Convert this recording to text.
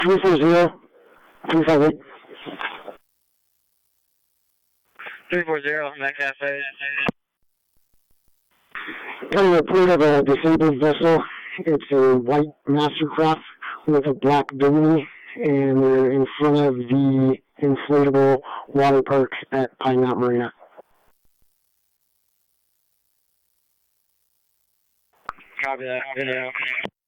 340, 358. 340, Mac Cafe. Got a report of a disabled vessel. It's a white Mastercraft with a black dinghy, and we're in front of the inflatable water park at Pine Mountain Marina. Copy that.